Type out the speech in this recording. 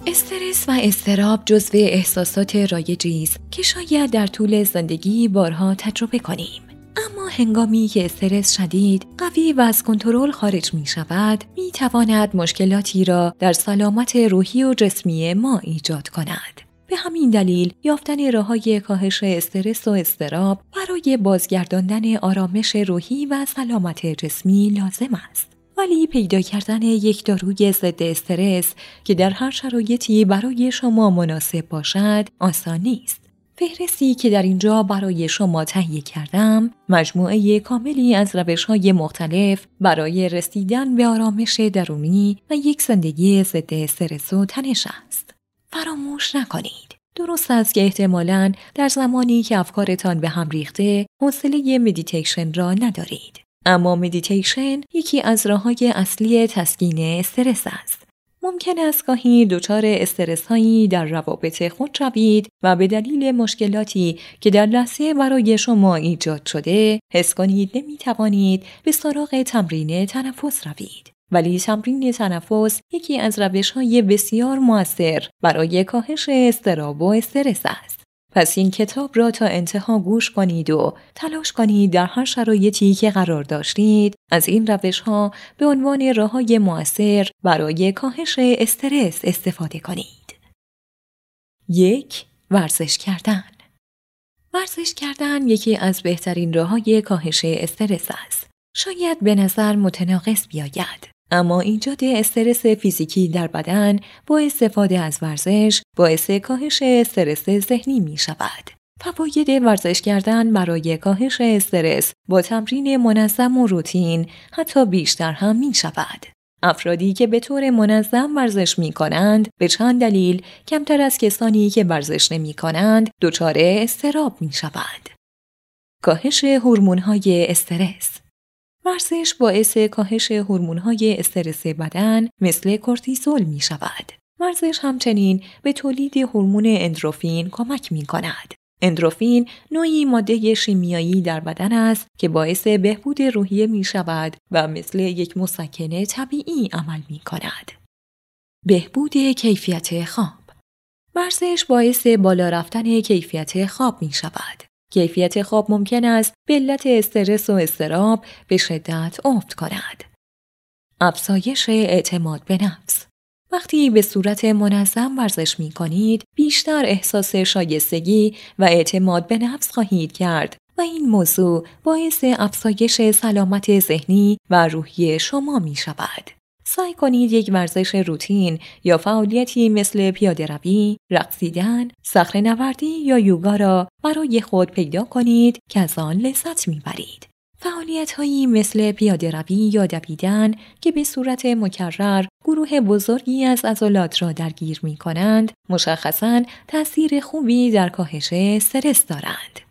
استرس و اضطراب جزو احساسات رایجی است که شاید در طول زندگی بارها تجربه کنیم. اما هنگامی که استرس شدید، قوی و از کنترل خارج می شود، می تواند مشکلاتی را در سلامت روحی و جسمی ما ایجاد کند. به همین دلیل یافتن راه‌های کاهش استرس و اضطراب برای بازگرداندن آرامش روحی و سلامت جسمی لازم است. ولی پیدا کردن یک داروی ضد استرس که در هر شرایطی برای شما مناسب باشد آسان نیست. فهرستی که در اینجا برای شما تهیه کردم مجموعه کاملی از روش‌های مختلف برای رسیدن به آرامش درونی و یک زندگی ضد استرس و تنش است. فراموش نکنید. درست است که احتمالاً در زمانی که افکارتان به هم ریخته حوصله مدیتیشن را ندارید. اما مدیتیشن یکی از راه‌های اصلی تسکین استرس است. ممکن است گاهی دچار استرس‌هایی در روابط خود شوید و به دلیل مشکلاتی که در لحظه برای شما ایجاد شده حس کنید نمی‌توانید به سراغ تمرین تنفس روید. ولی تمرین تنفس یکی از روش‌های بسیار مؤثر برای کاهش اضطراب و استرس است. پس این کتاب را تا انتها گوش کنید و تلاش کنید در هر شرایطی که قرار داشتید از این روش‌ها به عنوان راه‌های مؤثر برای کاهش استرس استفاده کنید. 1. ورزش کردن. ورزش کردن یکی از بهترین راه‌های کاهش استرس است. شاید به نظر متناقض بیاید. اما ایجاد استرس فیزیکی در بدن با استفاده از ورزش باعث کاهش استرس ذهنی می شود. فواید ورزش کردن برای کاهش استرس با تمرین منظم و روتین حتی بیشتر هم می شود. افرادی که به طور منظم ورزش می کنند به چند دلیل کمتر از کسانی که ورزش نمی کنند دچار اضطراب می شود. کاهش هورمون‌های استرس. ورزش باعث کاهش هورمون‌های استرس بدن مثل کورتیزول می شود. ورزش همچنین به تولید هورمون اندروفین کمک می کند. اندروفین نوعی ماده شیمیایی در بدن است که باعث بهبود روحیه می شود و مثل یک مسکن طبیعی عمل می کند. بهبود کیفیت خواب. ورزش باعث بالا رفتن کیفیت خواب می شود. کیفیت خواب ممکن است به علت استرس و اضطراب به شدت افت کند. افزایش اعتماد به نفس. وقتی به صورت منظم ورزش می کنید، بیشتر احساس شایستگی و اعتماد به نفس خواهید کرد و این موضوع باعث افزایش سلامت ذهنی و روحی شما می شود. سعی کنید یک ورزش روتین یا فعالیتی مثل پیاده‌روی، رقصیدن، صخره‌نوردی یا یوگا را برای خود پیدا کنید که از آن لذت می‌برید. فعالیت‌هایی مثل پیاده‌روی یا دویدن که به صورت مکرر گروه بزرگی از عضلات را درگیر می‌کنند، مشخصاً تأثیر خوبی در کاهش استرس دارند.